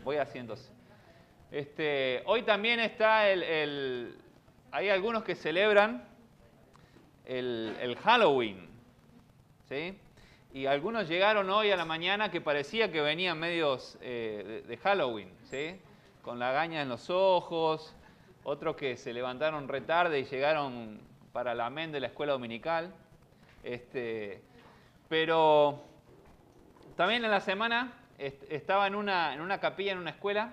voy así entonces. Hoy también está hay algunos que celebran el Halloween, ¿sí? Y algunos llegaron hoy a la mañana que parecía que venían medios de Halloween, ¿sí? Con lagañas en los ojos, otros que se levantaron re tarde y llegaron para la amén de la escuela dominical. Pero también en la semana estaba en una capilla en una escuela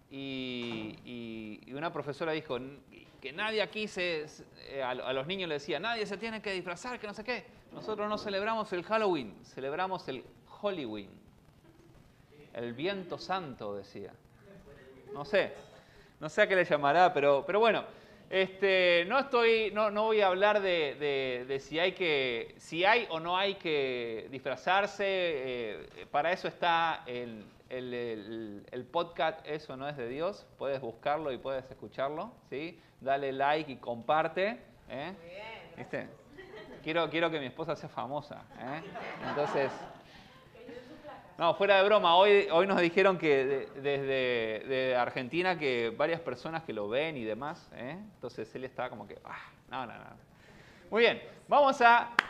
y una profesora dijo que nadie aquí a los niños le decía, nadie se tiene que disfrazar, que no sé qué. Nosotros no celebramos el Halloween, celebramos el Hollyween. El viento santo, decía. No sé a qué le llamará, pero bueno. No voy a hablar de si hay o no hay que disfrazarse. Para eso está el podcast Eso no es de Dios. Puedes buscarlo y puedes escucharlo, ¿sí? Dale like y comparte. ¿Eh? Muy bien. ¿Viste? Quiero que mi esposa sea famosa. Entonces, no, fuera de broma, hoy nos dijeron que desde Argentina que varias personas que lo ven y demás, entonces él estaba como que, no. Muy bien, vamos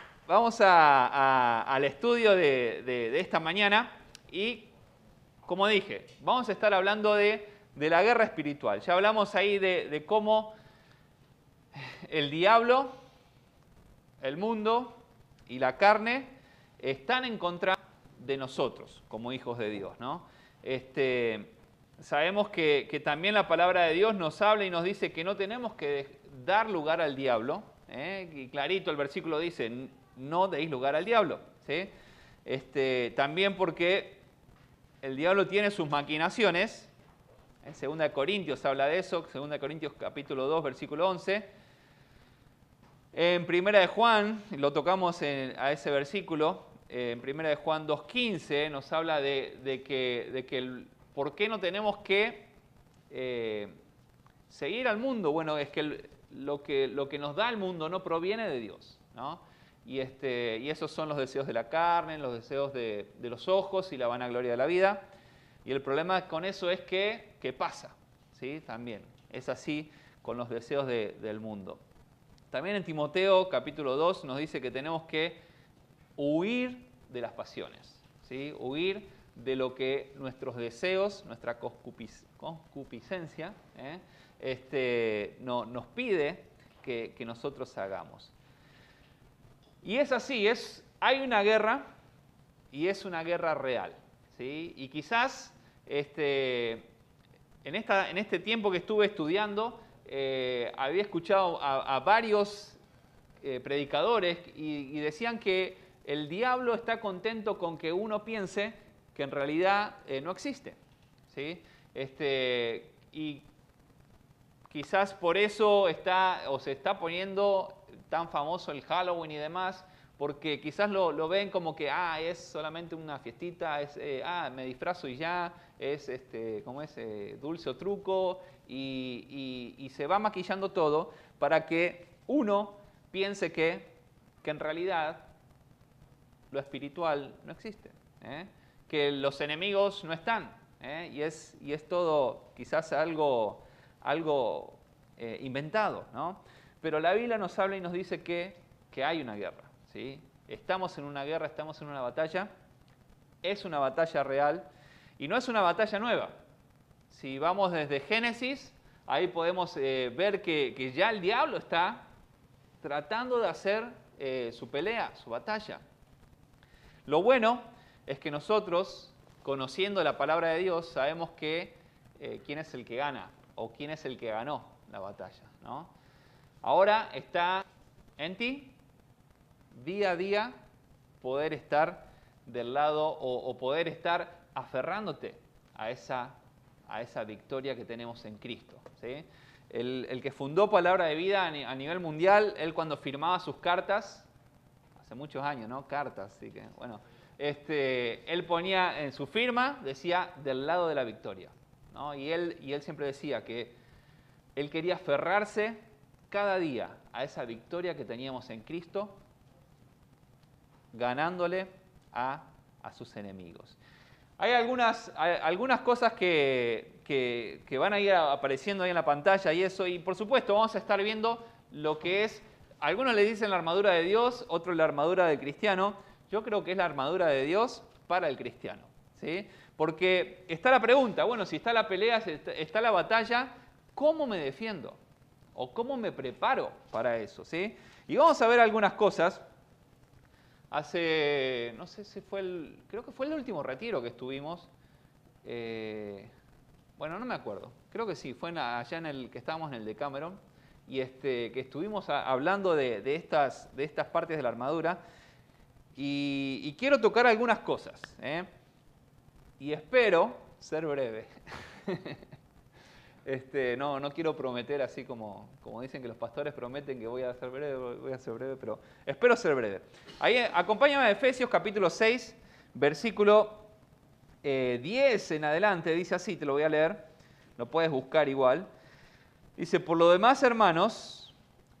al estudio de esta mañana y, como dije, vamos a estar hablando de la guerra espiritual. Ya hablamos ahí de cómo el diablo, el mundo y la carne están en contra de nosotros como hijos de Dios, ¿no? Sabemos que también la palabra de Dios nos habla y nos dice que no tenemos que dar lugar al diablo, y clarito el versículo dice, no deis lugar al diablo, ¿sí? También porque el diablo tiene sus maquinaciones, en 2 Corintios habla de eso, 2 Corintios capítulo 2, versículo 11, en 1 de Juan, lo tocamos a ese versículo, en 1 de Juan 2.15 nos habla de que por qué no tenemos que seguir al mundo. Bueno, es que lo que nos da el mundo no proviene de Dios, ¿no? Y esos son los deseos de la carne, los deseos de los ojos y la vanagloria de la vida. Y el problema con eso es que pasa, ¿sí? También es así con los deseos del mundo. También en Timoteo capítulo 2 nos dice que tenemos que huir de las pasiones, ¿sí? Huir de lo que nuestros deseos, nuestra concupiscencia, nos pide que nosotros hagamos. Y es así, hay una guerra y es una guerra real, ¿sí? Y quizás en este tiempo que estuve estudiando, había escuchado a varios predicadores y decían que el diablo está contento con que uno piense que en realidad no existe, ¿sí? Y quizás por eso se está poniendo tan famoso el Halloween y demás, porque quizás lo ven como que es solamente una fiestita, me disfrazo y ya, es dulce o truco, y se va maquillando todo para que uno piense que en realidad lo espiritual no existe, que los enemigos no están, y es todo quizás algo inventado, ¿no? Pero la Biblia nos habla y nos dice que hay una guerra, ¿sí? Estamos en una guerra, estamos en una batalla, es una batalla real y no es una batalla nueva. Si vamos desde Génesis, ahí podemos ver que ya el diablo está tratando de hacer su pelea, su batalla. Lo bueno es que nosotros, conociendo la palabra de Dios, sabemos quién es el que gana o quién es el que ganó la batalla, ¿no? Ahora está en ti, día a día, poder estar del lado o poder estar aferrándote a esa victoria que tenemos en Cristo, ¿sí? El que fundó Palabra de Vida a nivel mundial, él cuando firmaba sus cartas, hace muchos años, ¿no? Cartas, así que, bueno, él ponía en su firma, decía, del lado de la victoria, ¿no? Y él siempre decía que él quería aferrarse cada día a esa victoria que teníamos en Cristo, ganándole a sus enemigos. Hay algunas cosas que van a ir apareciendo ahí en la pantalla y eso, y por supuesto vamos a estar viendo lo que es, algunos le dicen la armadura de Dios, otros la armadura del cristiano. Yo creo que es la armadura de Dios para el cristiano, ¿sí? Porque está la pregunta, bueno, si está la pelea, si está la batalla, ¿cómo me defiendo? ¿O cómo me preparo para eso? ¿Sí? Y vamos a ver algunas cosas. Hace, no sé si creo que fue el último retiro que estuvimos. Bueno, no me acuerdo. Creo que sí, fue allá en el que estábamos en el Decameron. Y que estuvimos hablando de estas partes de la armadura. Y quiero tocar algunas cosas. Y espero ser breve. No quiero prometer así como dicen que los pastores prometen que voy a ser breve, pero espero ser breve. Ahí, acompáñame a Efesios capítulo 6, versículo 10 en adelante, dice así, te lo voy a leer, lo puedes buscar igual. Dice, por lo demás, hermanos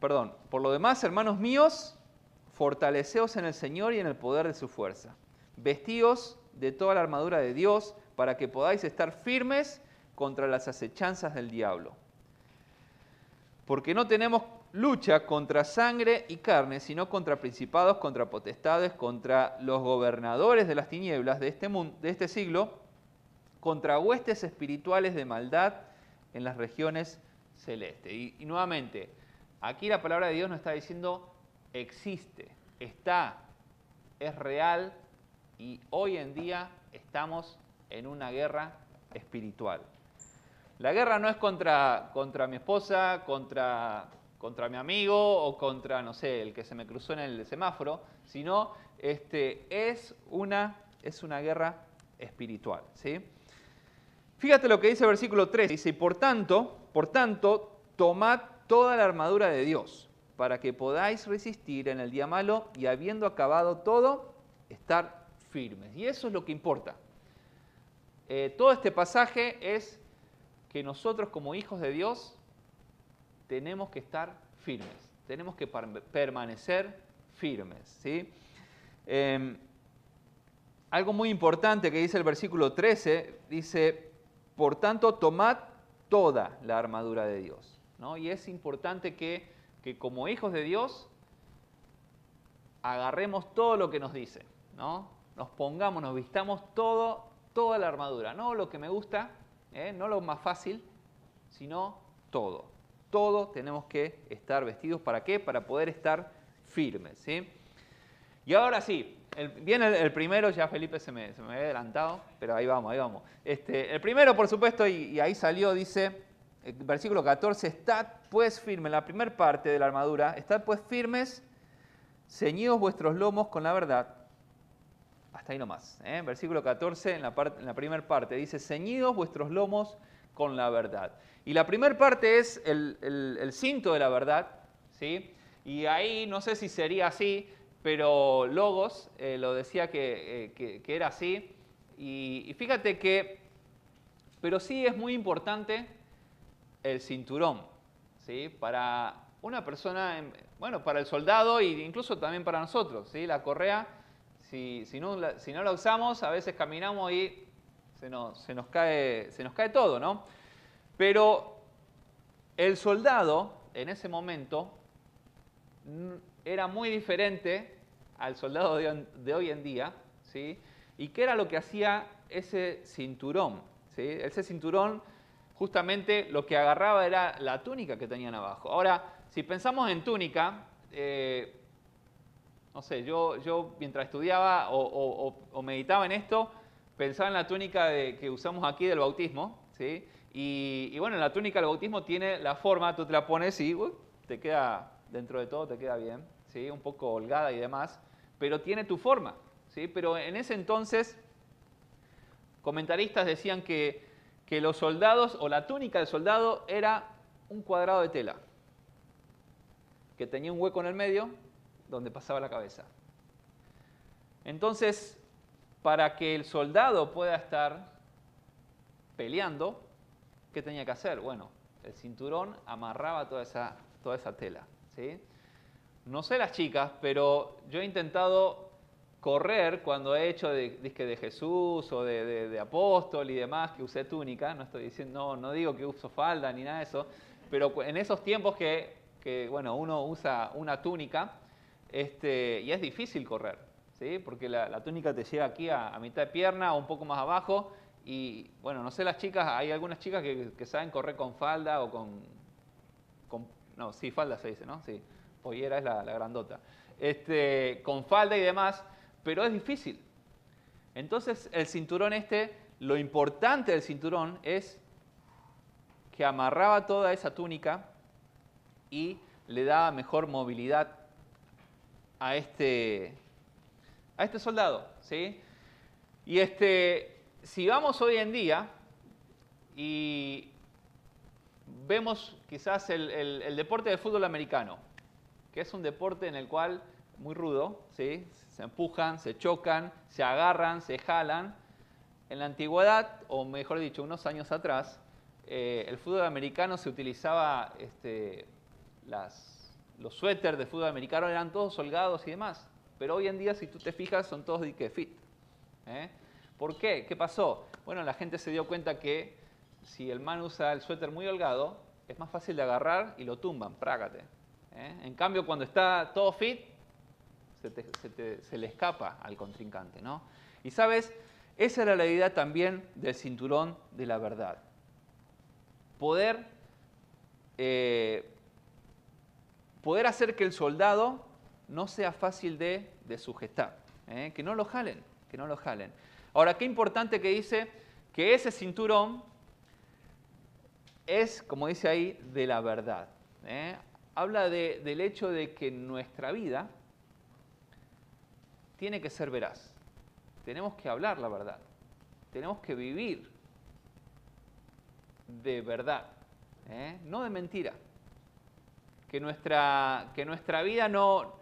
míos, fortaleceos en el Señor y en el poder de su fuerza. Vestíos de toda la armadura de Dios para que podáis estar firmes contra las acechanzas del diablo. Porque no tenemos lucha contra sangre y carne, sino contra principados, contra potestades, contra los gobernadores de las tinieblas de este siglo, contra huestes espirituales de maldad en las regiones celestes. Y nuevamente, aquí la palabra de Dios nos está diciendo existe, está, es real y hoy en día estamos en una guerra espiritual. La guerra no es contra mi esposa, contra mi amigo o contra, no sé, el que se me cruzó en el semáforo, sino es una guerra espiritual, ¿sí? Fíjate lo que dice el versículo 3, dice, por tanto, tomad toda la armadura de Dios, para que podáis resistir en el día malo y habiendo acabado todo, estar firmes. Y eso es lo que importa. Todo este pasaje es que nosotros como hijos de Dios tenemos que estar firmes, tenemos que permanecer firmes, ¿sí? Algo muy importante que dice el versículo 13, dice, por tanto, tomad toda la armadura de Dios, ¿no? Y es importante que como hijos de Dios agarremos todo lo que nos dice, ¿no? Nos vistamos toda la armadura, no lo que me gusta, no lo más fácil, sino todo. Todo tenemos que estar vestidos. ¿Para qué? Para poder estar firmes, ¿sí? Y ahora sí, viene el primero, ya Felipe se me había adelantado, pero ahí vamos. El primero, por supuesto, y ahí salió, dice, versículo 14, estad pues firmes, la primera parte de la armadura, estad pues firmes, ceñidos vuestros lomos con la verdad. Hasta ahí nomás. Versículo 14, en la primera parte, dice, ceñidos vuestros lomos con la verdad. Y la primera parte es el cinto de la verdad, ¿sí? Y ahí, no sé si sería así, pero Logos lo decía que era así. Y fíjate pero sí es muy importante el cinturón, ¿sí? Para una persona, bueno, para el soldado e incluso también para nosotros, ¿sí? La correa, si no la usamos, a veces caminamos y se nos cae todo, ¿no? Pero el soldado, en ese momento, era muy diferente al soldado de hoy en día, ¿sí? ¿Y qué era lo que hacía ese cinturón? ¿Sí? Ese cinturón, justamente, lo que agarraba era la túnica que tenían abajo. Ahora, si pensamos en túnica, no sé, yo mientras estudiaba o meditaba en esto, pensaba en la túnica que usamos aquí del bautismo, ¿sí? Y bueno, la túnica del bautismo tiene la forma, tú te la pones y te queda, dentro de todo te queda bien, ¿sí? Un poco holgada y demás, pero tiene tu forma, ¿sí? Pero en ese entonces, comentaristas decían que los soldados, o la túnica del soldado, era un cuadrado de tela, que tenía un hueco en el medio, donde pasaba la cabeza. Entonces, para que el soldado pueda estar peleando, ¿qué tenía que hacer? Bueno, el cinturón amarraba toda esa tela, ¿sí? No sé las chicas, pero yo he intentado correr cuando he hecho de Jesús o de apóstol y demás, que usé túnica, no estoy diciendo, no digo que uso falda ni nada de eso, pero en esos tiempos que bueno, uno usa una túnica, y es difícil correr, ¿sí? Porque la túnica te llega aquí a mitad de pierna o un poco más abajo, y bueno, no sé las chicas, hay algunas chicas que saben correr con falda o no, sí, falda se dice, ¿no? Sí, pollera es la grandota. Con falda y demás, pero es difícil. Entonces el cinturón lo importante del cinturón es que amarraba toda esa túnica y le daba mejor movilidad a este soldado, ¿sí? Y si vamos hoy en día y vemos quizás el deporte de fútbol americano, que es un deporte en el cual muy rudo, ¿sí? Se empujan, se chocan, se agarran, se jalan. En la antigüedad, o mejor dicho, unos años atrás, el fútbol americano se utilizaba, los suéteres de fútbol americano eran todos holgados y demás. Pero hoy en día, si tú te fijas, son todos de fit. ¿Por qué? ¿Qué pasó? Bueno, la gente se dio cuenta que si el man usa el suéter muy holgado, es más fácil de agarrar y lo tumban, prágate. En cambio, cuando está todo fit, se le escapa al contrincante, ¿no? Y sabes, esa era la idea también del cinturón de la verdad. Poder hacer que el soldado no sea fácil de sujetar, que no lo jalen, que no lo jalen. Ahora, qué importante que dice que ese cinturón es, como dice ahí, de la verdad. Habla del hecho de que nuestra vida tiene que ser veraz. Tenemos que hablar la verdad. Tenemos que vivir de verdad, no de mentira. Que nuestra vida no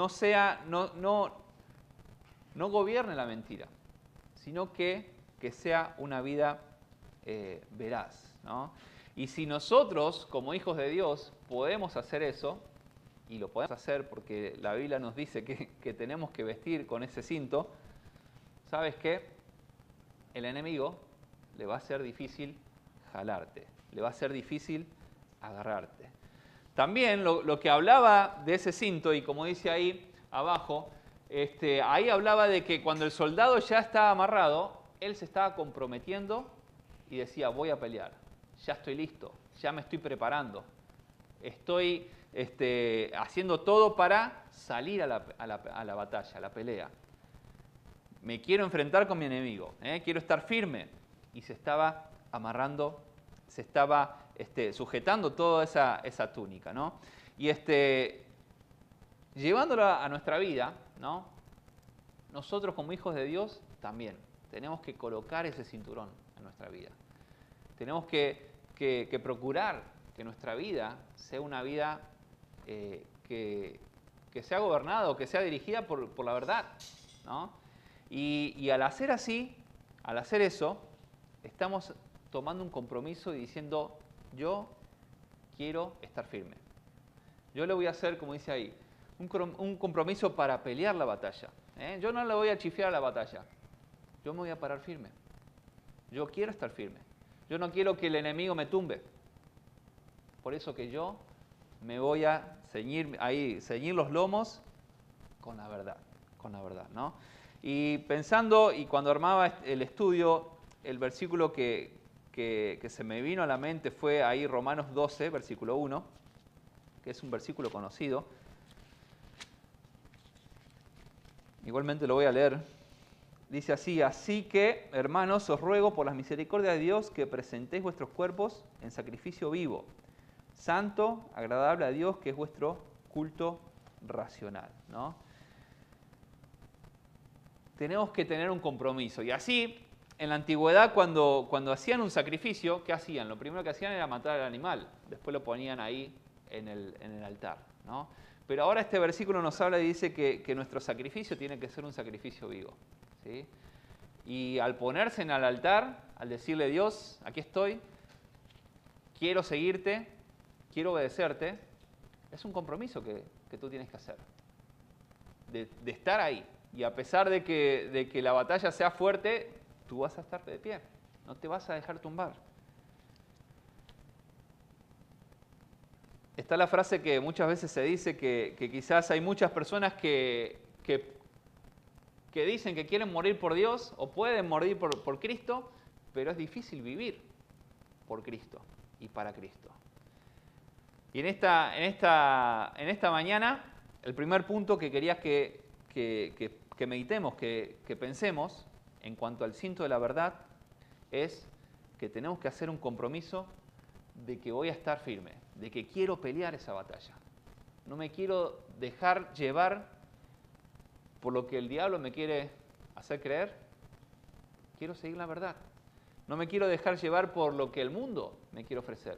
gobierne la mentira, sino que sea una vida veraz, ¿no? Y si nosotros, como hijos de Dios, podemos hacer eso, y lo podemos hacer porque la Biblia nos dice que tenemos que vestir con ese cinto, ¿sabes qué? El enemigo le va a ser difícil jalarte, le va a ser difícil agarrarte. También lo que hablaba de ese cinto, y como dice ahí abajo, ahí hablaba de que cuando el soldado ya estaba amarrado, él se estaba comprometiendo y decía, voy a pelear, ya estoy listo, ya me estoy preparando, estoy haciendo todo para salir a la batalla, a la pelea. Me quiero enfrentar con mi enemigo, quiero estar firme. Y se estaba amarrando, se estaba sujetando toda esa túnica, ¿no? Y llevándolo a nuestra vida, ¿no? Nosotros como hijos de Dios también tenemos que colocar ese cinturón en nuestra vida. Tenemos que procurar que nuestra vida sea una vida que sea gobernada o que sea dirigida por la verdad, ¿no? Y al hacer así, al hacer eso, estamos tomando un compromiso y diciendo, yo quiero estar firme. Yo le voy a hacer, como dice ahí, un compromiso para pelear la batalla. Yo no le voy a chifiar a la batalla. Yo me voy a parar firme. Yo quiero estar firme. Yo no quiero que el enemigo me tumbe. Por eso que yo me voy a ceñir los lomos con la verdad, ¿no? Y pensando, y cuando armaba el estudio, el versículo que se me vino a la mente fue ahí Romanos 12, versículo 1, que es un versículo conocido. Igualmente lo voy a leer. Dice así, así que, hermanos, os ruego por las misericordias de Dios que presentéis vuestros cuerpos en sacrificio vivo, santo, agradable a Dios, que es vuestro culto racional, ¿no? Tenemos que tener un compromiso. Y así, en la antigüedad, cuando hacían un sacrificio, ¿qué hacían? Lo primero que hacían era matar al animal. Después lo ponían ahí en el altar, ¿no? Pero ahora este versículo nos habla y dice que nuestro sacrificio tiene que ser un sacrificio vivo, ¿sí? Y al ponerse en el altar, al decirle, Dios, aquí estoy, quiero seguirte, quiero obedecerte, es un compromiso que tú tienes que hacer. De estar ahí. Y a pesar de que la batalla sea fuerte, tú vas a estar de pie. No te vas a dejar tumbar. Está la frase que muchas veces se dice que quizás hay muchas personas que dicen que quieren morir por Dios o pueden morir por Cristo, pero es difícil vivir por Cristo y para Cristo. Y en esta mañana, el primer punto que quería que meditemos, que pensemos en cuanto al cinto de la verdad, es que tenemos que hacer un compromiso de que voy a estar firme, de que quiero pelear esa batalla. No me quiero dejar llevar por lo que el diablo me quiere hacer creer. Quiero seguir la verdad. No me quiero dejar llevar por lo que el mundo me quiere ofrecer.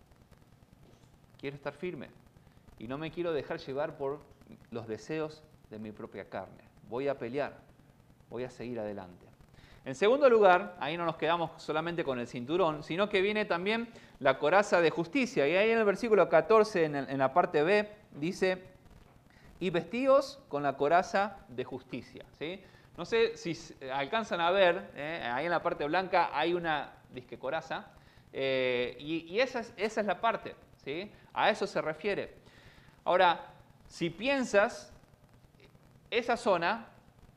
Quiero estar firme. Y no me quiero dejar llevar por los deseos de mi propia carne. Voy a pelear. Voy a seguir adelante. En segundo lugar, ahí no nos quedamos solamente con el cinturón, sino que viene también la coraza de justicia. Y ahí en el versículo 14, en la parte B, dice, y vestidos con la coraza de justicia. ¿Sí? No sé si alcanzan a ver, ahí en la parte blanca hay una disque coraza, y esa es la parte, ¿sí? A eso se refiere. Ahora, si piensas, esa zona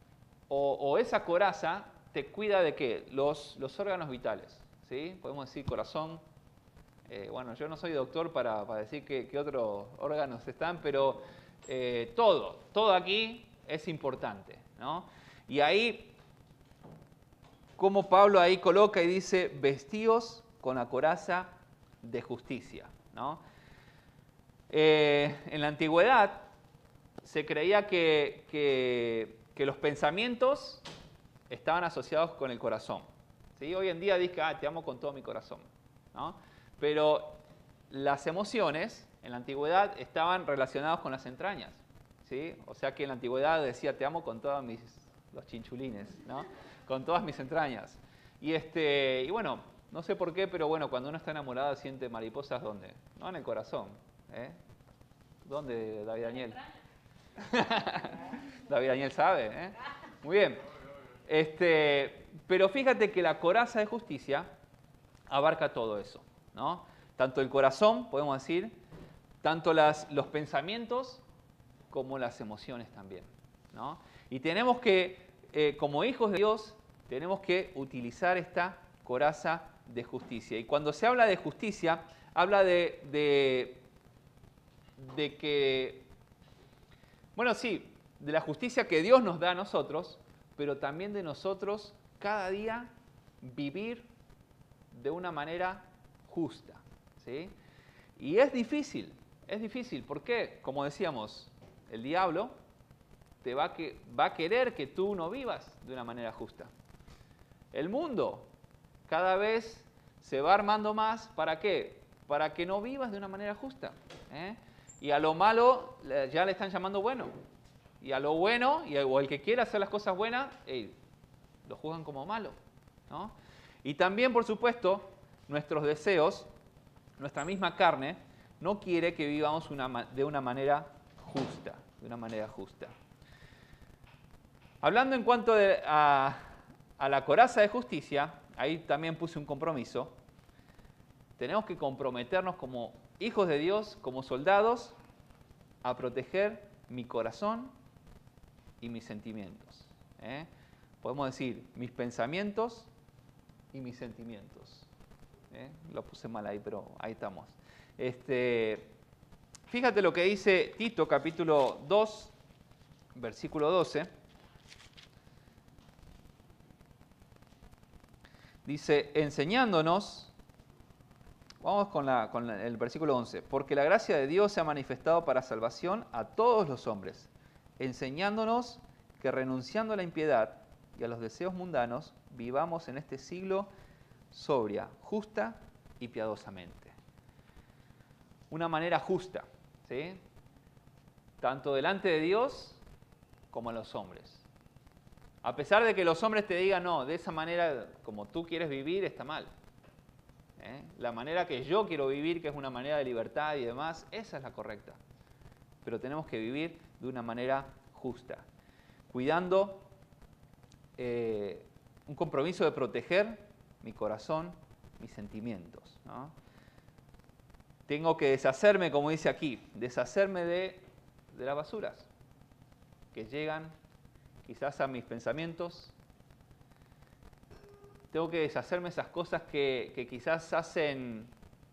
o esa coraza te cuida de ¿qué? Los órganos vitales, ¿sí? Podemos decir corazón. Bueno, yo no soy doctor para decir qué otros órganos están, pero todo aquí es importante, ¿no? Y ahí, como Pablo ahí coloca y dice, vestidos con la coraza de justicia, ¿no? En la antigüedad se creía que los pensamientos estaban asociados con el corazón. ¿Sí? Hoy en día dice, te amo con todo mi corazón, ¿no? Pero las emociones en la antigüedad estaban relacionadas con las entrañas, ¿sí? O sea que en la antigüedad decía, te amo con todos los chinchulines, ¿no? Con todas mis entrañas. Y bueno, no sé por qué, pero bueno, cuando uno está enamorado siente mariposas, ¿dónde? No en el corazón, ¿eh? ¿Dónde, David Daniel? David Daniel sabe, ¿eh? Muy bien. Pero fíjate que la coraza de justicia abarca todo eso, ¿no? Tanto el corazón, podemos decir, tanto los pensamientos como las emociones también, ¿no? Y tenemos que, como hijos de Dios, tenemos que utilizar esta coraza de justicia. Y cuando se habla de justicia, habla de que, bueno, sí, de la justicia que Dios nos da a nosotros, pero también de nosotros cada día vivir de una manera justa, ¿sí? Y es difícil. ¿Por qué? Como decíamos, el diablo te va a querer que tú no vivas de una manera justa. El mundo cada vez se va armando más, ¿para qué? Para que no vivas de una manera justa, ¿eh? Y a lo malo ya le están llamando bueno. Y a lo bueno, o el que quiere hacer las cosas buenas, lo juzgan como malo, ¿no? Y también, por supuesto, nuestros deseos, nuestra misma carne, no quiere que vivamos de una manera justa. Hablando en cuanto a la coraza de justicia, ahí también puse un compromiso. Tenemos que comprometernos como hijos de Dios, como soldados, a proteger mi corazón y mis sentimientos, ¿eh? Podemos decir mis pensamientos y mis sentimientos, ¿eh? Lo puse mal ahí, pero ahí estamos. Fíjate lo que dice Tito, capítulo 2, versículo 12. Dice, enseñándonos, vamos con el versículo 11, porque la gracia de Dios se ha manifestado para salvación a todos los hombres, enseñándonos que renunciando a la impiedad y a los deseos mundanos, vivamos en este siglo sobria, justa y piadosamente. Una manera justa, ¿sí? Tanto delante de Dios como a los hombres. A pesar de que los hombres te digan, no, de esa manera como tú quieres vivir está mal, ¿eh? La manera que yo quiero vivir, que es una manera de libertad y demás, esa es la correcta. Pero tenemos que vivir de una manera justa. cuidando, un compromiso de proteger mi corazón, mis sentimientos, ¿no? Tengo que deshacerme, como dice aquí, deshacerme de las basuras que llegan quizás a mis pensamientos. Tengo que deshacerme de esas cosas que quizás hacen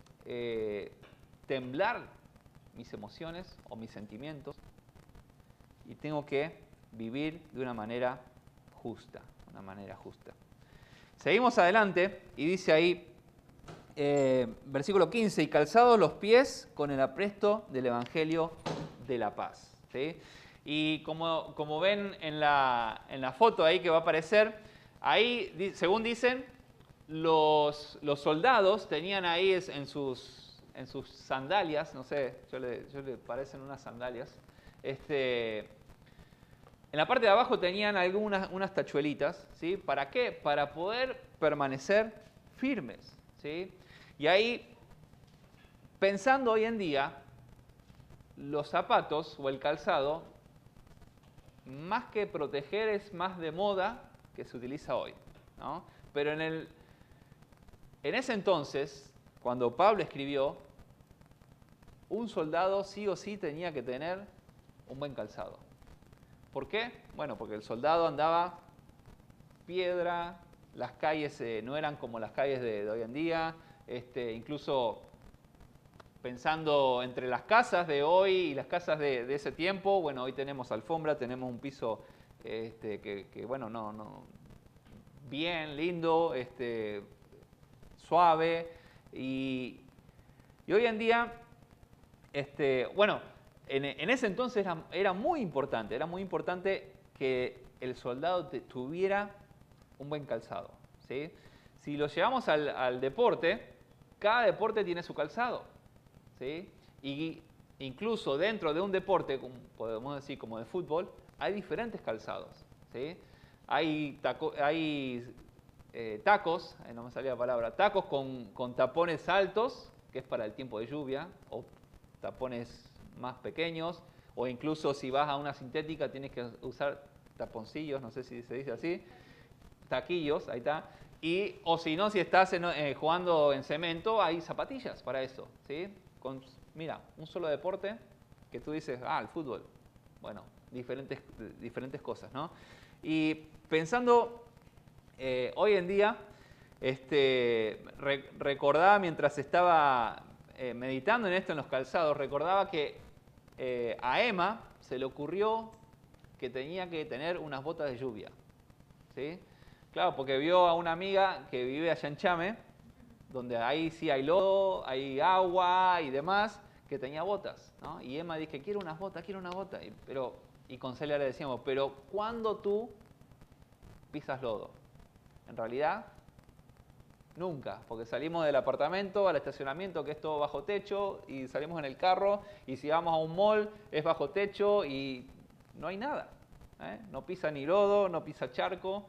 temblar mis emociones o mis sentimientos. Y tengo que vivir de una manera justa, Seguimos adelante y dice ahí, versículo 15, y calzados los pies con el apresto del Evangelio de la paz. ¿Sí? Y como ven en la foto ahí que va a aparecer, ahí, según dicen, los soldados tenían ahí en sus sandalias, no sé, yo le parecen unas sandalias, en la parte de abajo tenían unas tachuelitas, ¿sí? ¿Para qué? Para poder permanecer firmes, ¿sí? Y ahí, pensando hoy en día, los zapatos o el calzado, más que proteger, es más de moda que se utiliza hoy, ¿no? Pero en ese entonces, cuando Pablo escribió, un soldado sí o sí tenía que tener un buen calzado. ¿Por qué? Bueno, porque el soldado andaba piedra, las calles no eran como las calles de hoy en día, incluso pensando entre las casas de hoy y las casas de ese tiempo, bueno, hoy tenemos alfombra, tenemos un piso que bueno, no bien, lindo, suave, y hoy en día, bueno, en ese entonces era muy importante que el soldado tuviera un buen calzado, ¿sí? Si lo llevamos al deporte, cada deporte tiene su calzado, ¿sí? Y incluso dentro de un deporte, podemos decir como de fútbol, hay diferentes calzados, ¿sí? Hay tacos, no me salía la palabra, tacos con tapones altos, que es para el tiempo de lluvia, o tapones más pequeños, o incluso si vas a una sintética tienes que usar taponcillos, no sé si se dice así, taquillos, ahí está. O si no, si estás jugando en cemento, hay zapatillas para eso, ¿sí? Mira, un solo deporte que tú dices, el fútbol. Bueno, diferentes cosas, ¿no? Y pensando hoy en día, recordaba mientras estaba meditando en esto en los calzados, recordaba que a Emma se le ocurrió que tenía que tener unas botas de lluvia, ¿sí? Claro, porque vio a una amiga que vive allá en Chame, donde ahí sí hay lodo, hay agua y demás, que tenía botas, ¿no? Y Emma dice, quiero unas botas. Y con Celia le decíamos, pero ¿cuándo tú pisas lodo? En realidad, nunca, porque salimos del apartamento al estacionamiento, que es todo bajo techo, y salimos en el carro, y si vamos a un mall, es bajo techo y no hay nada, ¿eh? No pisa ni lodo, no pisa charco,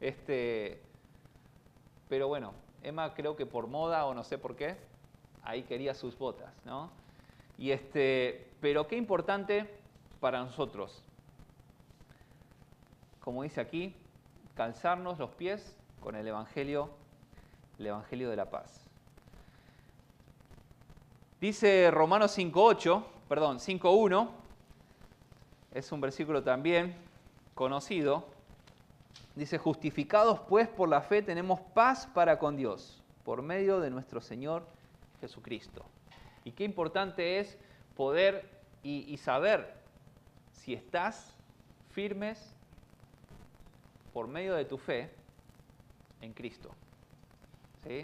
pero bueno, Emma creo que por moda o no sé por qué, ahí quería sus botas, ¿no? Pero qué importante para nosotros, como dice aquí, calzarnos los pies con el Evangelio de la paz. Dice Romanos 5.1, es un versículo también conocido. Dice, justificados pues por la fe tenemos paz para con Dios, por medio de nuestro Señor Jesucristo. Y qué importante es poder y saber si estás firmes por medio de tu fe en Cristo. ¿Sí?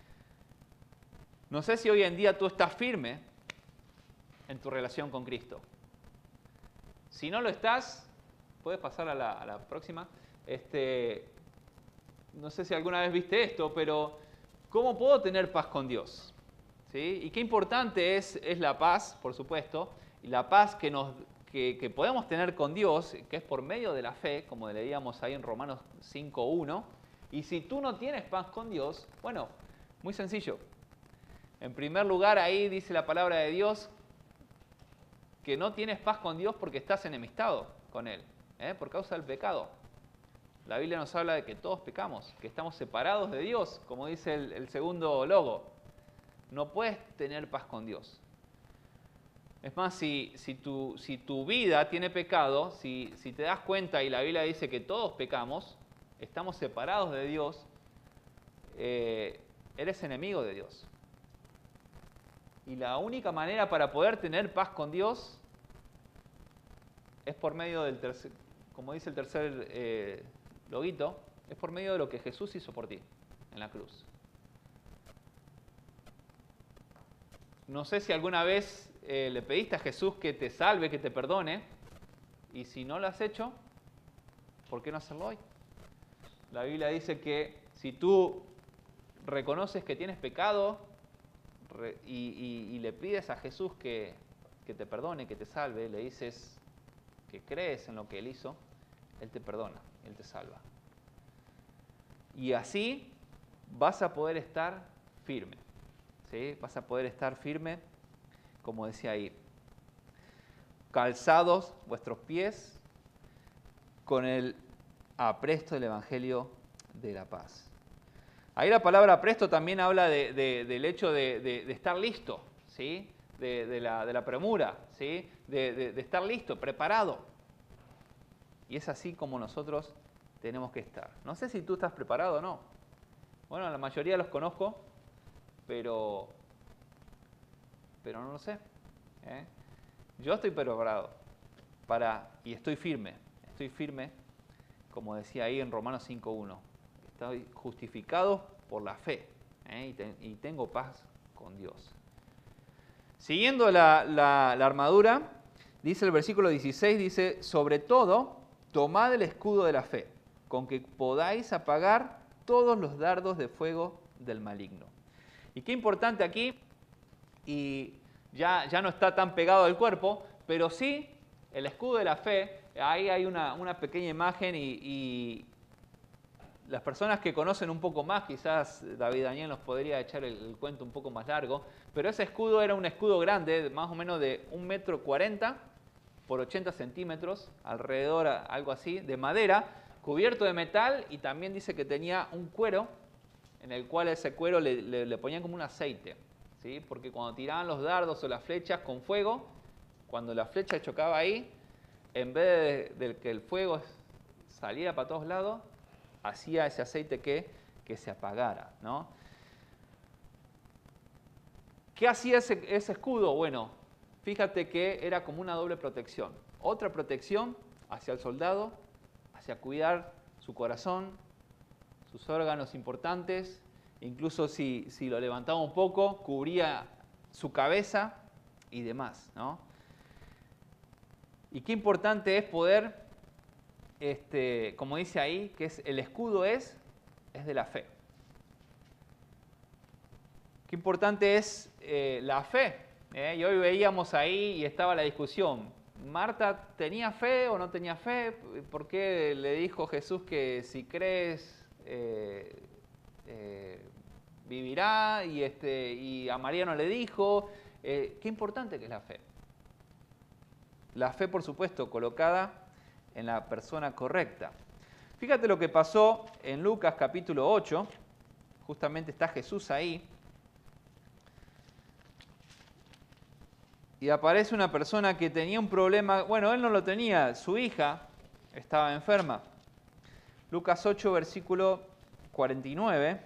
No sé si hoy en día tú estás firme en tu relación con Cristo. Si no lo estás, puedes pasar a la próxima. No sé si alguna vez viste esto, pero ¿cómo puedo tener paz con Dios? ¿Sí? Y qué importante es la paz, por supuesto, y la paz que podemos tener con Dios, que es por medio de la fe, como leíamos ahí en Romanos 5.1. Y si tú no tienes paz con Dios, bueno, muy sencillo. En primer lugar, ahí dice la palabra de Dios que no tienes paz con Dios porque estás enemistado con Él. por causa del pecado. La Biblia nos habla de que todos pecamos, que estamos separados de Dios, como dice el segundo logo. No puedes tener paz con Dios. Es más, si tu vida tiene pecado, si te das cuenta y la Biblia dice que todos pecamos, estamos separados de Dios, eres enemigo de Dios. Y la única manera para poder tener paz con Dios es por medio del tercer, como dice el tercer loguito, es por medio de lo que Jesús hizo por ti en la cruz. No sé si alguna vez le pediste a Jesús que te salve, que te perdone, y si no lo has hecho, ¿por qué no hacerlo hoy? La Biblia dice que si tú reconoces que tienes pecado y le pides a Jesús que te perdone, que te salve, le dices que crees en lo que Él hizo, Él te perdona, Él te salva. Y así vas a poder estar firme, ¿sí? Vas a poder estar firme, como decía ahí, calzados vuestros pies con el apresto del Evangelio de la paz. Ahí la palabra apresto también habla del hecho de estar listo, ¿sí? De la premura, ¿sí? De estar listo, preparado. Y es así como nosotros tenemos que estar. No sé si tú estás preparado o no. Bueno, la mayoría los conozco, pero no lo sé. Yo estoy preparado y estoy firme, como decía ahí en Romanos 5.1. Estoy justificado por la fe, y tengo paz con Dios. Siguiendo la armadura, dice el versículo 16, dice, sobre todo, tomad el escudo de la fe, con que podáis apagar todos los dardos de fuego del maligno. Y qué importante aquí, y ya no está tan pegado al cuerpo, pero sí, el escudo de la fe, ahí hay una pequeña imagen y las personas que conocen un poco más, quizás David Daniel nos podría echar el cuento un poco más largo, pero ese escudo era un escudo grande, más o menos de 1,40 m por 80 centímetros, alrededor algo así, de madera, cubierto de metal, y también dice que tenía un cuero, en el cual ese cuero le ponían como un aceite, ¿sí? Porque cuando tiraban los dardos o las flechas con fuego, cuando la flecha chocaba ahí, en vez de que el fuego saliera para todos lados, hacía ese aceite que se apagara, ¿no? ¿Qué hacía ese escudo? Bueno, fíjate que era como una doble protección. Otra protección hacia el soldado, hacia cuidar su corazón, sus órganos importantes, incluso si lo levantaba un poco, cubría su cabeza y demás, ¿no? Y qué importante es poder, como dice ahí, que el escudo es de la fe. Qué importante es la fe. Y hoy veíamos ahí y estaba la discusión. ¿Marta tenía fe o no tenía fe? ¿Por qué le dijo Jesús que si crees vivirá? Y a María no le dijo. Qué importante que es la fe. La fe, por supuesto, colocada en la persona correcta. Fíjate lo que pasó en Lucas capítulo 8. Justamente está Jesús ahí. Y aparece una persona que tenía un problema. Bueno, él no lo tenía, su hija estaba enferma. Lucas 8, versículo 49.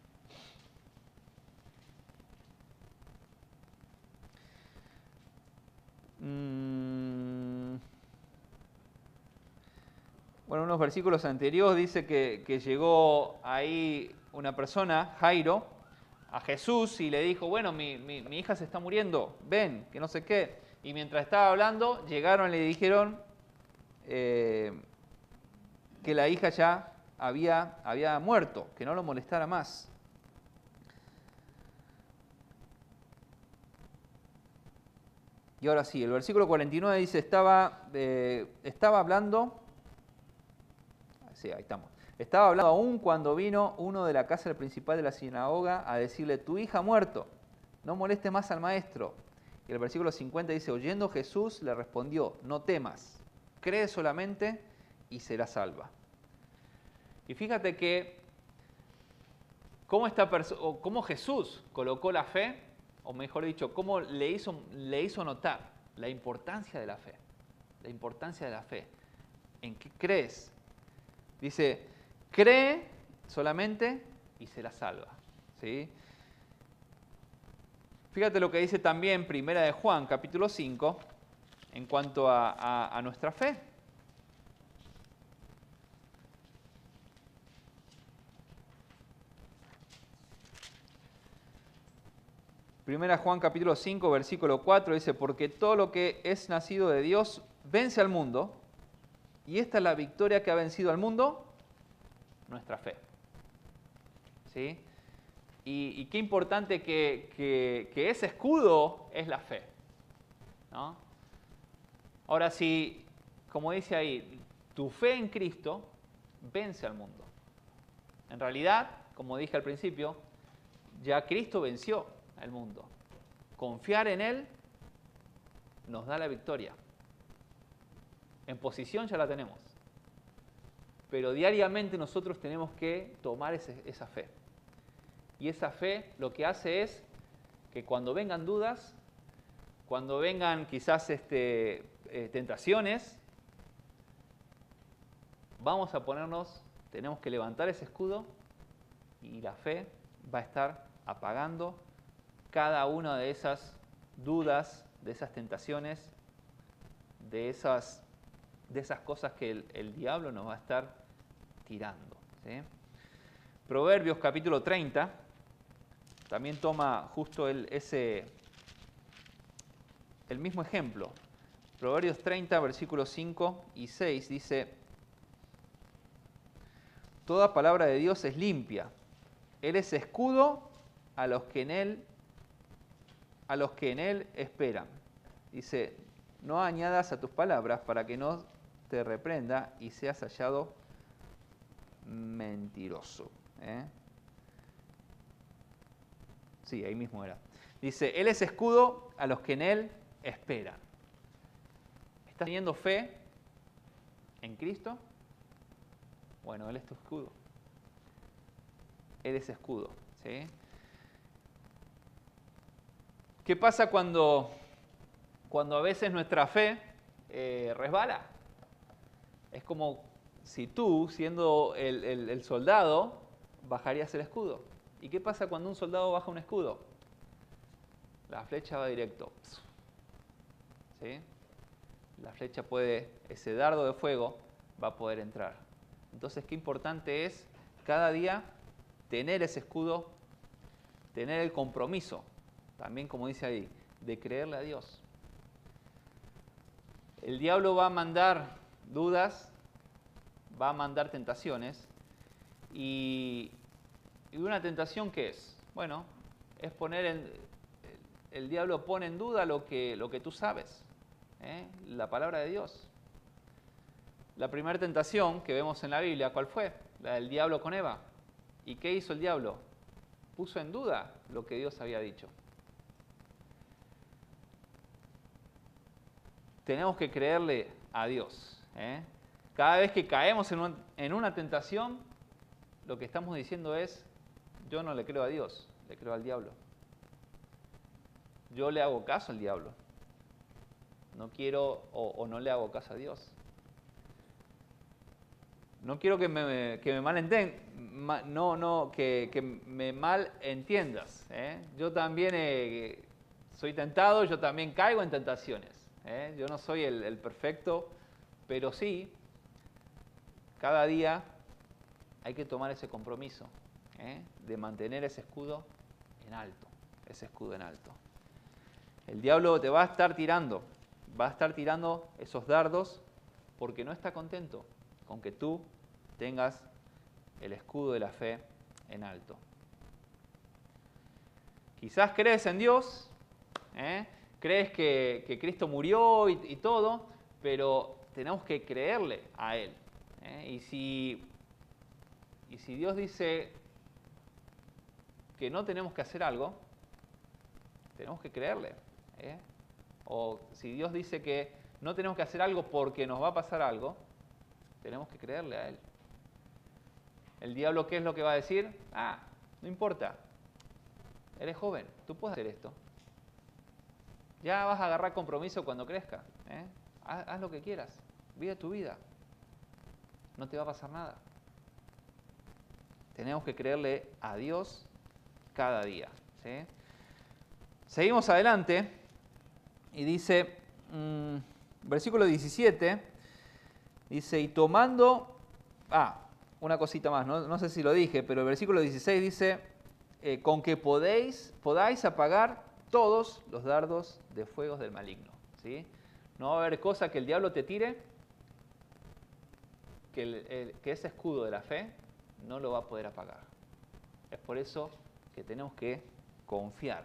Bueno, unos versículos anteriores dice que llegó ahí una persona, Jairo, a Jesús y le dijo, bueno, mi hija se está muriendo, ven, que no sé qué. Y mientras estaba hablando, llegaron y le dijeron que la hija ya había muerto, que no lo molestara más. Y ahora sí, el versículo 49 dice, estaba hablando, sí, ahí estamos. Estaba hablando aún cuando vino uno de la casa del principal de la sinagoga a decirle, tu hija ha muerto, no moleste más al maestro. Y el versículo 50 dice, oyendo Jesús le respondió, no temas, cree solamente y será salva. Y fíjate que cómo Jesús colocó la fe, o mejor dicho, cómo le hizo notar la importancia de la fe. La importancia de la fe. ¿En qué crees? Dice, cree solamente y será salva. ¿Sí? Fíjate lo que dice también Primera de Juan, capítulo 5, en cuanto a nuestra fe. Primera Juan capítulo 5, versículo 4 dice, porque todo lo que es nacido de Dios vence al mundo, y esta es la victoria que ha vencido al mundo, nuestra fe. ¿Sí? Y qué importante que ese escudo es la fe, ¿no? Ahora, si, como dice ahí, tu fe en Cristo vence al mundo. En realidad, como dije al principio, ya Cristo venció al mundo. Confiar en Él nos da la victoria. En posición ya la tenemos. Pero diariamente nosotros tenemos que tomar esa fe. Y esa fe lo que hace es que cuando vengan dudas, cuando vengan quizás tentaciones, vamos a tenemos que levantar ese escudo y la fe va a estar apagando cada una de esas dudas, de esas tentaciones, de esas cosas que el diablo nos va a estar tirando. ¿Sí? Proverbios capítulo 30 también toma justo el mismo ejemplo. Proverbios 30, versículos 5 y 6 dice, toda palabra de Dios es limpia. Él es escudo a los que en Él esperan. Dice, no añadas a tus palabras para que no te reprenda y seas hallado mentiroso. Sí, ahí mismo era. Dice, Él es escudo a los que en Él esperan. ¿Estás teniendo fe en Cristo? Bueno, Él es tu escudo. Él es escudo. ¿Sí? ¿Qué pasa cuando a veces nuestra fe resbala? Es como si tú, siendo el soldado, bajarías el escudo. ¿Y qué pasa cuando un soldado baja un escudo? La flecha va directo. ¿Sí? La flecha ese dardo de fuego va a poder entrar. Entonces, qué importante es cada día tener ese escudo, tener el compromiso, también como dice ahí, de creerle a Dios. El diablo va a mandar dudas, va a mandar tentaciones, y una tentación, ¿qué es? Bueno, es el diablo pone en duda lo que tú sabes, la palabra de Dios. La primera tentación que vemos en la Biblia, ¿cuál fue? La del diablo con Eva. ¿Y qué hizo el diablo? Puso en duda lo que Dios había dicho. Tenemos que creerle a Dios. Cada vez que caemos en una tentación, lo que estamos diciendo es, yo no le creo a Dios, le creo al diablo. Yo le hago caso al diablo. No quiero o no le hago caso a Dios. No quiero que me malentiendas. Yo también soy tentado, yo también caigo en tentaciones. Yo no soy el perfecto, pero sí, cada día hay que tomar ese compromiso de mantener ese escudo en alto. Ese escudo en alto. El diablo te va a estar tirando esos dardos porque no está contento con que tú tengas el escudo de la fe en alto. Quizás crees en Dios, crees que Cristo murió y todo, pero tenemos que creerle a Él. Y si Dios dice que no tenemos que hacer algo, tenemos que creerle. O si Dios dice que no tenemos que hacer algo porque nos va a pasar algo, Tenemos que creerle a Él. ¿El diablo qué es lo que va a decir? No importa. Eres joven, tú puedes hacer esto. Ya vas a agarrar compromiso cuando crezca. Haz lo que quieras. Vive tu vida. No te va a pasar nada. Tenemos que creerle a Dios cada día. ¿Sí? Seguimos adelante y dice, versículo 17, dice, y tomando, una cosita más, no sé si lo dije, pero el versículo 16 dice, con que podáis apagar todos los dardos de fuegos del maligno. ¿Sí? No va a haber cosa que el diablo te tire, que ese escudo de la fe no lo va a poder apagar. Es por eso que tenemos que confiar.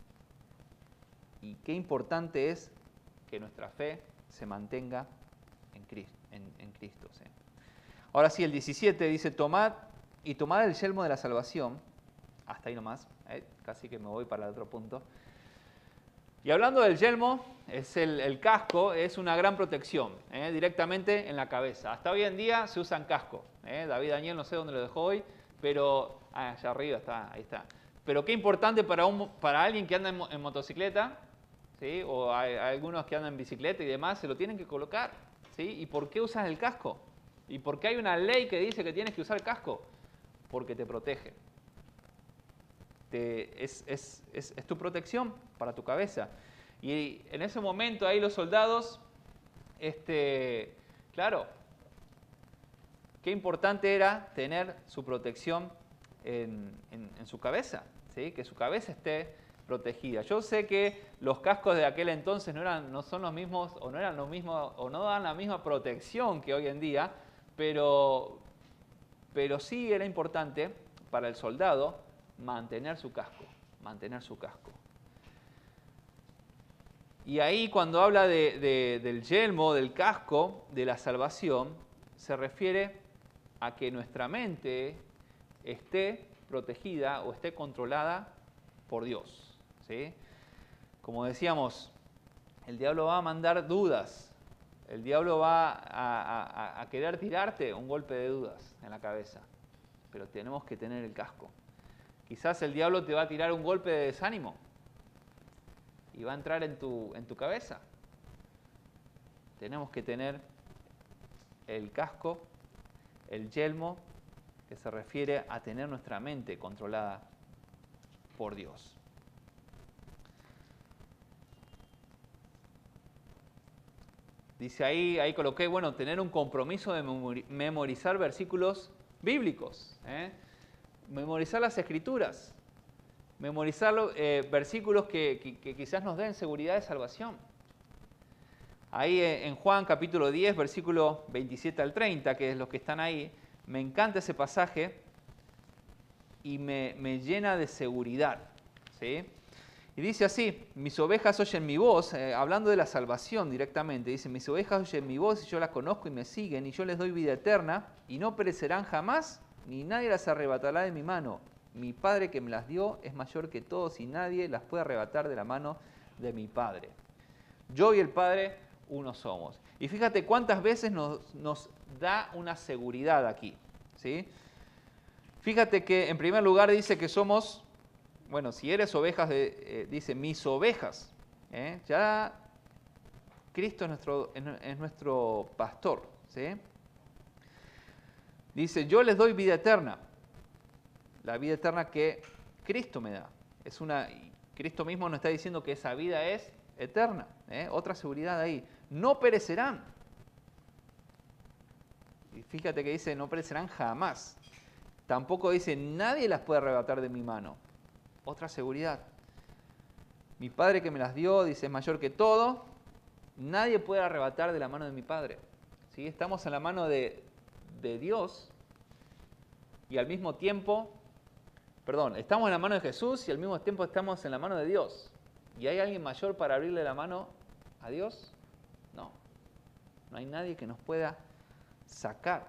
Y qué importante es que nuestra fe se mantenga en Cristo. ¿Sí? Ahora sí, el 17 dice, tomad el yelmo de la salvación. Hasta ahí nomás, casi que me voy para el otro punto. Y hablando del yelmo, es el casco, es una gran protección, directamente en la cabeza. Hasta hoy en día se usan cascos. David Daniel no sé dónde lo dejó hoy, pero allá arriba está, ahí está. Pero qué importante para alguien que anda en motocicleta, ¿sí? O hay algunos que andan en bicicleta y demás, se lo tienen que colocar. ¿Sí? ¿Y por qué usas el casco? ¿Y por qué hay una ley que dice que tienes que usar casco? Porque te protege. Es tu protección para tu cabeza. Y en ese momento ahí los soldados, claro, qué importante era tener su protección en su cabeza, ¿sí? Que su cabeza esté protegida. Yo sé que los cascos de aquel entonces no son los mismos, o no eran los mismos, o no dan la misma protección que hoy en día, pero sí era importante para el soldado mantener su casco. Y ahí cuando habla del yelmo, del casco, de la salvación, se refiere a que nuestra mente esté protegida o esté controlada por Dios. ¿Sí? Como decíamos, el diablo va a mandar dudas, el diablo va a querer tirarte un golpe de dudas en la cabeza, pero tenemos que tener el casco. Quizás el diablo te va a tirar un golpe de desánimo y va a entrar en tu cabeza. Tenemos que tener el casco, el yelmo, que se refiere a tener nuestra mente controlada por Dios. Dice ahí coloqué, tener un compromiso de memorizar versículos bíblicos, memorizar las Escrituras, memorizar versículos que quizás nos den seguridad de salvación. Ahí en Juan capítulo 10, versículo 27 al 30, que es los que están ahí, me encanta ese pasaje y me llena de seguridad. ¿Sí? Y dice así, mis ovejas oyen mi voz, hablando de la salvación directamente, dice, mis ovejas oyen mi voz y yo las conozco y me siguen y yo les doy vida eterna y no perecerán jamás, ni nadie las arrebatará de mi mano. Mi Padre que me las dio es mayor que todos y nadie las puede arrebatar de la mano de mi Padre. Yo y el Padre uno somos. Y fíjate cuántas veces nos da una seguridad aquí. ¿Sí? Fíjate que en primer lugar dice que somos, si eres ovejas, dice mis ovejas. Ya Cristo es nuestro pastor. ¿Sí? Dice, yo les doy vida eterna. La vida eterna que Cristo me da. Cristo mismo nos está diciendo que esa vida es eterna. Otra seguridad ahí. No perecerán. Y fíjate que dice, no perecerán jamás. Tampoco dice, nadie las puede arrebatar de mi mano. Otra seguridad. Mi Padre que me las dio, dice, es mayor que todo. Nadie puede arrebatar de la mano de mi Padre. ¿Sí? Estamos en la mano de Dios y al mismo tiempo, estamos en la mano de Jesús y al mismo tiempo estamos en la mano de Dios. ¿Y hay alguien mayor para abrirle la mano a Dios? No. No hay nadie que nos pueda sacar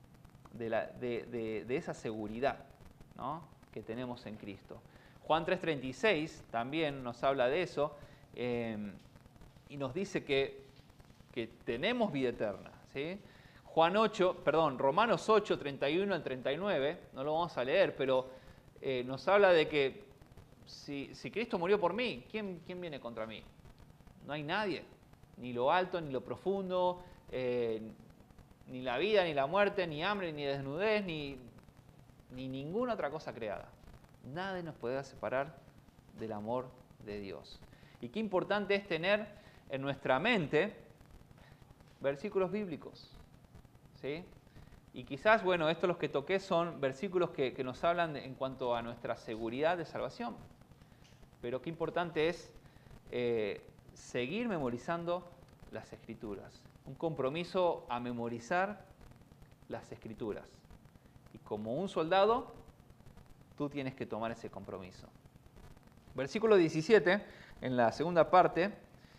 de esa seguridad, ¿no? Que tenemos en Cristo. Juan 3:36 también nos habla de eso y nos dice que tenemos vida eterna. ¿Sí? Romanos 8, 31 al 39, no lo vamos a leer, pero nos habla de que si Cristo murió por mí, ¿quién viene contra mí? No hay nadie, ni lo alto, ni lo profundo, ni la vida, ni la muerte, ni hambre, ni desnudez, ni ninguna otra cosa creada. Nadie nos puede separar del amor de Dios. Y qué importante es tener en nuestra mente versículos bíblicos, ¿sí? Y quizás, bueno, estos los que toqué son versículos que nos hablan en cuanto a nuestra seguridad de salvación. Pero qué importante es seguir memorizando las Escrituras. Un compromiso a memorizar las Escrituras. Y como un soldado, tú tienes que tomar ese compromiso. Versículo 17, en la segunda parte.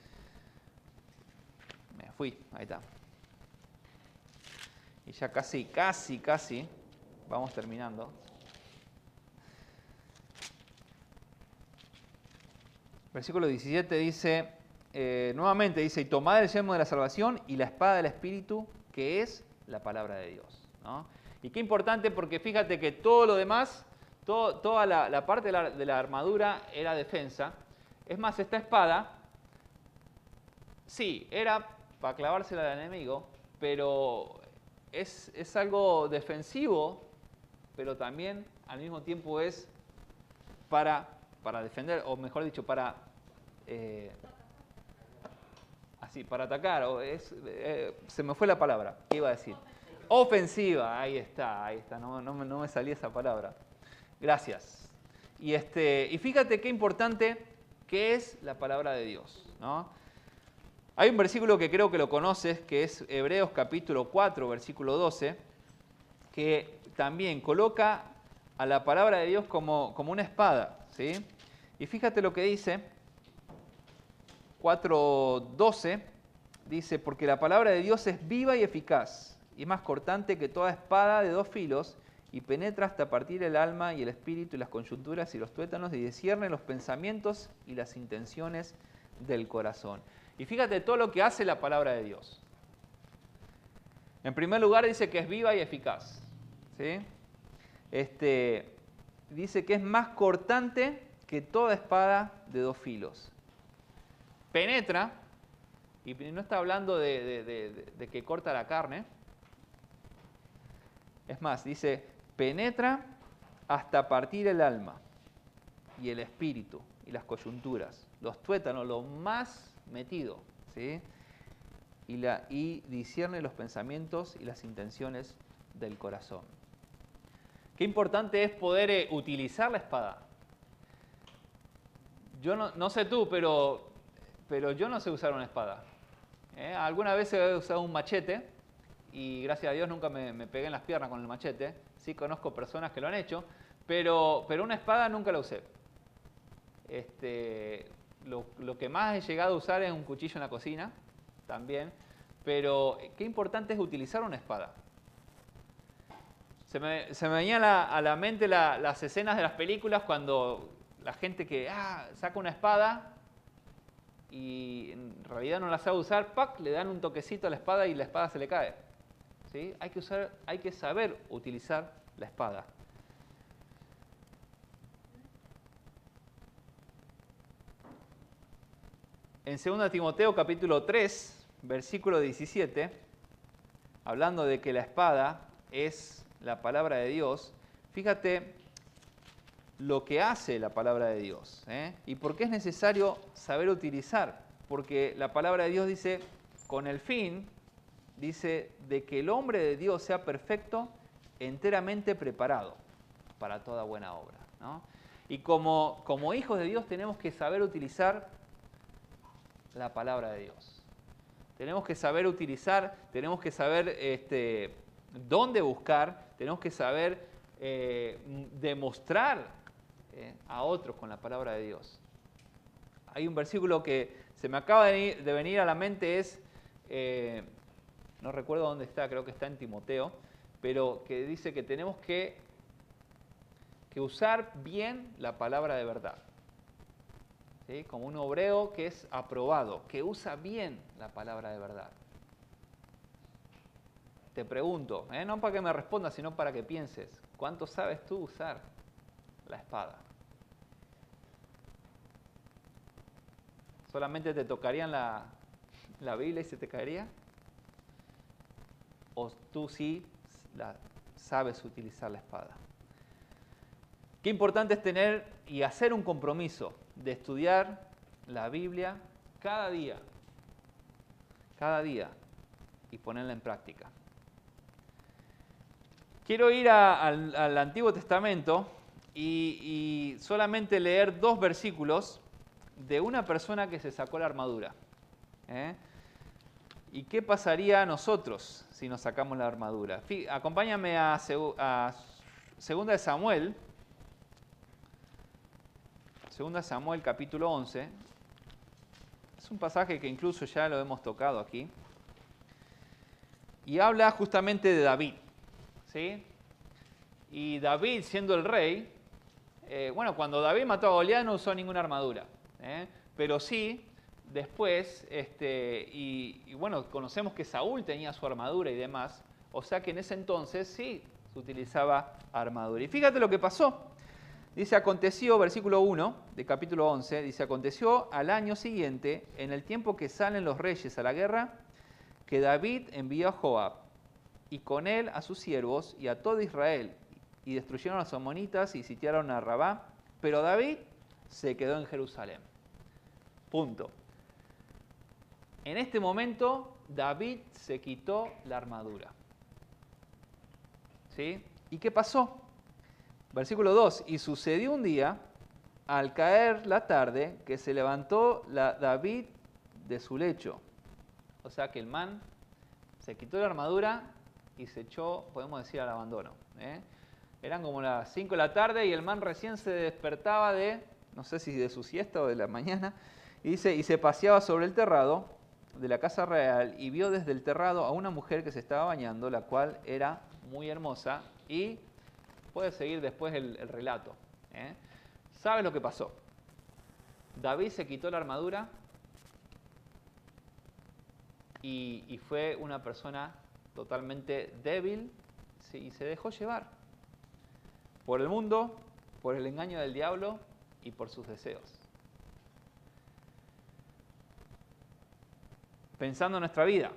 Me fui, ahí está. Y ya casi vamos terminando. Versículo 17 dice, nuevamente dice, y tomad el yelmo de la salvación y la espada del Espíritu, que es la palabra de Dios, ¿no? Y qué importante, porque fíjate que todo lo demás, toda la parte de la armadura era defensa. Es más, esta espada, sí, era para clavársela al enemigo, pero es algo defensivo, pero también al mismo tiempo es para defender, o mejor dicho, para atacar. Se me fue la palabra, ¿qué iba a decir? Ofensiva, ahí está, no me salía esa palabra. Gracias. Y fíjate qué importante que es la palabra de Dios, ¿no? Hay un versículo que creo que lo conoces, que es Hebreos capítulo 4, versículo 12, que también coloca a la palabra de Dios como una espada, ¿sí? Y fíjate lo que dice, 4:12, dice, porque la palabra de Dios es viva y eficaz, y más cortante que toda espada de dos filos, y penetra hasta partir el alma y el espíritu y las coyunturas y los tuétanos, y discierne los pensamientos y las intenciones del corazón. Y fíjate todo lo que hace la palabra de Dios. En primer lugar dice que es viva y eficaz, ¿sí? Dice que es más cortante que toda espada de dos filos. Penetra, y no está hablando de que corta la carne. Es más, dice, penetra hasta partir el alma y el espíritu y las coyunturas, los tuétanos, lo más metido, ¿sí? Y discierne los pensamientos y las intenciones del corazón. Qué importante es poder utilizar la espada. Yo no sé tú, pero yo no sé usar una espada. Alguna vez he usado un machete y gracias a Dios nunca me pegué en las piernas con el machete. Sí conozco personas que lo han hecho, pero una espada nunca la usé. Lo que más he llegado a usar es un cuchillo en la cocina, también. Pero qué importante es utilizar una espada. Se me venían a la mente las escenas de las películas cuando la gente que saca una espada y en realidad no la sabe usar, ¡pac!, le dan un toquecito a la espada y la espada se le cae. ¿Sí? Hay que saber utilizar la espada. En 2 Timoteo capítulo 3, versículo 17, hablando de que la espada es la palabra de Dios, fíjate lo que hace la palabra de Dios, y por qué es necesario saber utilizar. Porque la palabra de Dios dice, con el fin, dice, de que el hombre de Dios sea perfecto, enteramente preparado para toda buena obra, ¿no? Y como hijos de Dios tenemos que saber utilizar la palabra de Dios. Tenemos que saber utilizar, tenemos que saber dónde buscar, tenemos que saber demostrar a otros con la palabra de Dios. Hay un versículo que se me acaba de venir a la mente, no recuerdo dónde está, creo que está en Timoteo, pero que dice que tenemos que usar bien la palabra de verdad. ¿Sí? Como un obrero que es aprobado, que usa bien la palabra de verdad. te pregunto, no para que me respondas, sino para que pienses, ¿cuánto sabes tú usar la espada? ¿Solamente te tocarían la Biblia y se te caería? ¿O tú sí sabes utilizar la espada? Qué importante es tener y hacer un compromiso de estudiar la Biblia cada día, y ponerla en práctica. Quiero ir al Antiguo Testamento y solamente leer 2 versículos de una persona que se sacó la armadura. ¿Y qué pasaría a nosotros si nos sacamos la armadura? Acompáñame a 2 de Samuel. 2 Samuel capítulo 11. Es un pasaje que incluso ya lo hemos tocado aquí. Y habla justamente de David. ¿Sí? Y David, siendo el rey, cuando David mató a Goliat no usó ninguna armadura. Pero sí, después, conocemos que Saúl tenía su armadura y demás. O sea que en ese entonces sí se utilizaba armadura. Y fíjate lo que pasó. Dice, aconteció, versículo 1 de capítulo 11, dice, aconteció al año siguiente, en el tiempo que salen los reyes a la guerra, que David envió a Joab, y con él a sus siervos y a todo Israel, y destruyeron a los amonitas y sitiaron a Rabá, pero David se quedó en Jerusalén. Punto. En este momento, David se quitó la armadura. ¿Sí? ¿Y qué pasó? Versículo 2, y sucedió un día, al caer la tarde, que se levantó David de su lecho. O sea que el man se quitó la armadura y se echó, podemos decir, al abandono. Eran como las 5 de la tarde y el man recién se despertaba no sé si de su siesta o de la mañana, y dice, y se paseaba sobre el terrado de la casa real y vio desde el terrado a una mujer que se estaba bañando, la cual era muy hermosa, y puedes seguir después el relato. ¿Sabes lo que pasó? David se quitó la armadura y fue una persona totalmente débil, ¿sí? Y se dejó llevar por el mundo, por el engaño del diablo y por sus deseos. Pensando en nuestra vida,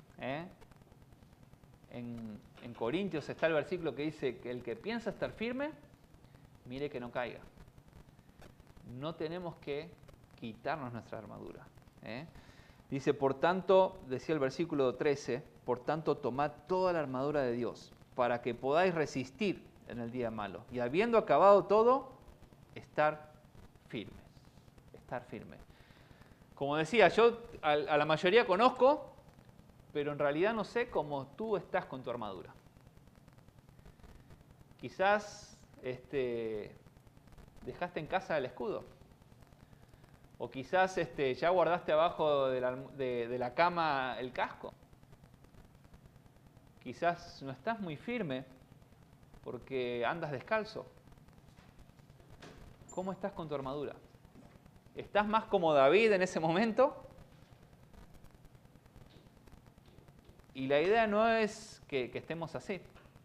en Corintios está el versículo que dice que el que piensa estar firme, mire que no caiga. No tenemos que quitarnos nuestra armadura. Dice, por tanto, decía el versículo 13, por tanto tomad toda la armadura de Dios, para que podáis resistir en el día malo. Y habiendo acabado todo, estar firmes. Estar firmes. Como decía, yo a la mayoría conozco, pero en realidad no sé cómo tú estás con tu armadura. Quizás dejaste en casa el escudo. O quizás ya guardaste abajo de la cama el casco. Quizás no estás muy firme porque andas descalzo. ¿Cómo estás con tu armadura? ¿Estás más como David en ese momento? Y la idea no es que estemos así.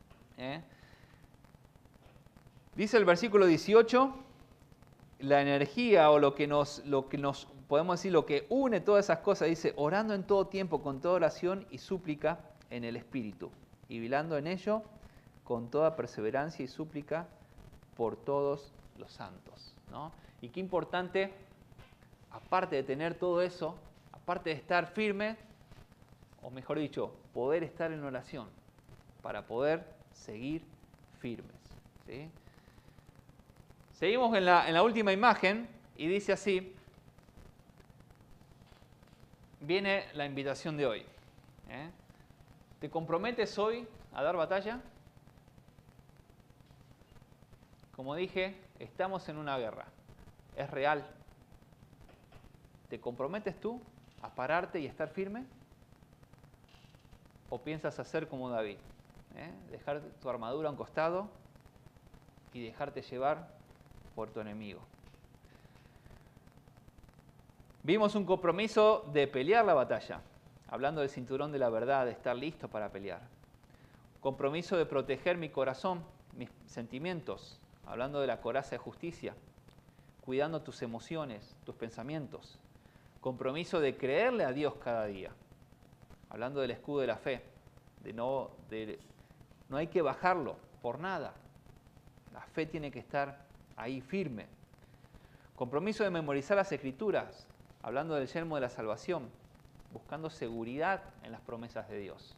Dice el versículo 18, la energía o lo que nos podemos decir, lo que une todas esas cosas, dice, orando en todo tiempo con toda oración y súplica en el Espíritu, y velando en ello con toda perseverancia y súplica por todos los santos, ¿no? Y qué importante, aparte de tener todo eso, aparte de estar firme, o mejor dicho, poder estar en oración para poder seguir firmes, ¿sí? Seguimos en la última imagen y dice así, viene la invitación de hoy. ¿Te comprometes hoy a dar batalla? Como dije, estamos en una guerra, es real. ¿Te comprometes tú a pararte y estar firme? ¿O piensas hacer como David? Dejar tu armadura a un costado y dejarte llevar por tu enemigo. Vimos un compromiso de pelear la batalla, hablando del cinturón de la verdad, de estar listo para pelear. Compromiso de proteger mi corazón, mis sentimientos, hablando de la coraza de justicia, cuidando tus emociones, tus pensamientos. Compromiso de creerle a Dios cada día, hablando del escudo de la fe, no hay que bajarlo por nada. La fe tiene que estar ahí firme. Compromiso de memorizar las Escrituras, hablando del yelmo de la salvación, buscando seguridad en las promesas de Dios.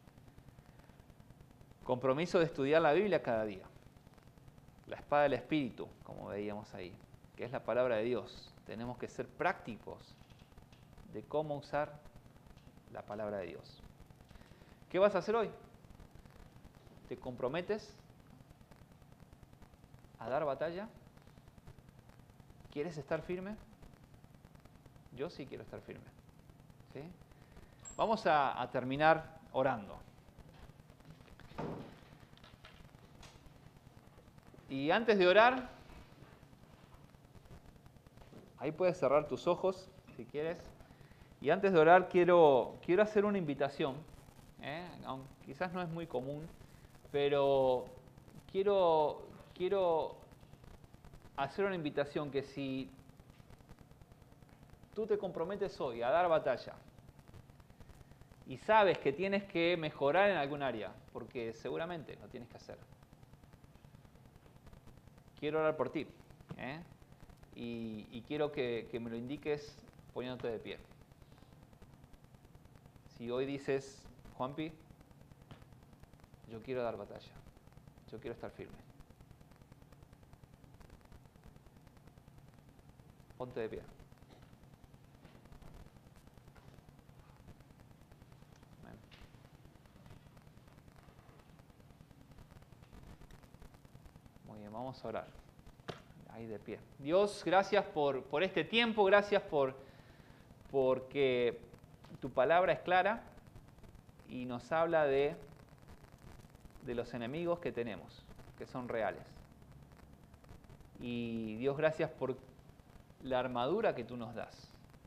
Compromiso de estudiar la Biblia cada día. La espada del Espíritu, como veíamos ahí, que es la palabra de Dios. Tenemos que ser prácticos de cómo usar la palabra de Dios. ¿Qué vas a hacer hoy? ¿Te comprometes a dar batalla? ¿Quieres estar firme? Yo sí quiero estar firme. ¿Sí? Vamos a terminar orando. Y antes de orar, ahí puedes cerrar tus ojos si quieres. Y antes de orar quiero hacer una invitación, aunque quizás no es muy común, pero quiero hacer una invitación que si tú te comprometes hoy a dar batalla y sabes que tienes que mejorar en algún área, porque seguramente lo tienes que hacer, quiero orar por ti, y quiero que me lo indiques poniéndote de pie. Si hoy dices, Juanpi, yo quiero dar batalla, yo quiero estar firme, ponte de pie. Amén. Muy bien, vamos a orar. Ahí de pie. Dios, gracias por este tiempo, gracias porque tu palabra es clara y nos habla de los enemigos que tenemos, que son reales. Y Dios, gracias por la armadura que tú nos das.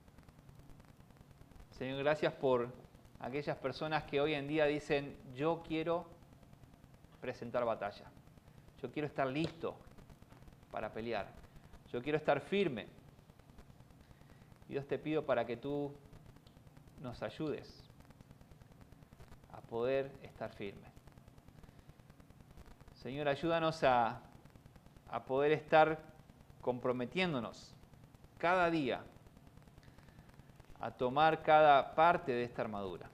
Señor, gracias por aquellas personas que hoy en día dicen, yo quiero presentar batalla, yo quiero estar listo para pelear, yo quiero estar firme. Dios, te pido para que tú nos ayudes a poder estar firme. Señor, ayúdanos a poder estar comprometiéndonos cada día a tomar cada parte de esta armadura.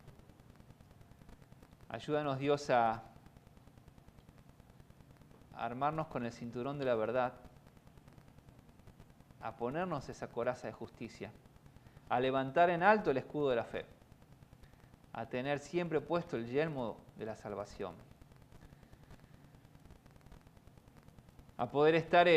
Ayúdanos, Dios, a armarnos con el cinturón de la verdad, a ponernos esa coraza de justicia, a levantar en alto el escudo de la fe, a tener siempre puesto el yelmo de la salvación, a poder estar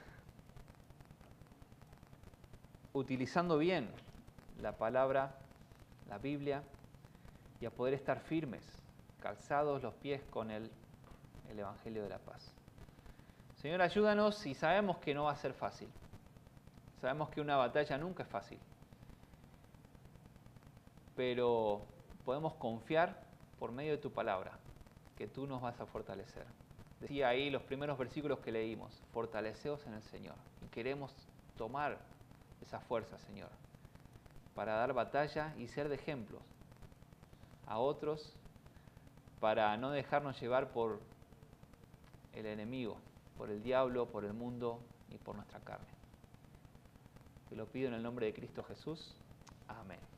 utilizando bien la palabra, la Biblia, y a poder estar firmes, calzados los pies con el Evangelio de la paz. Señor, ayúdanos, y sabemos que no va a ser fácil. Sabemos que una batalla nunca es fácil. Pero podemos confiar por medio de tu palabra, que tú nos vas a fortalecer. Decía ahí los primeros versículos que leímos, fortaleceos en el Señor. Y queremos tomar esa fuerza, Señor, para dar batalla y ser de ejemplos a otros, para no dejarnos llevar por el enemigo, por el diablo, por el mundo y por nuestra carne. Te lo pido en el nombre de Cristo Jesús. Amén.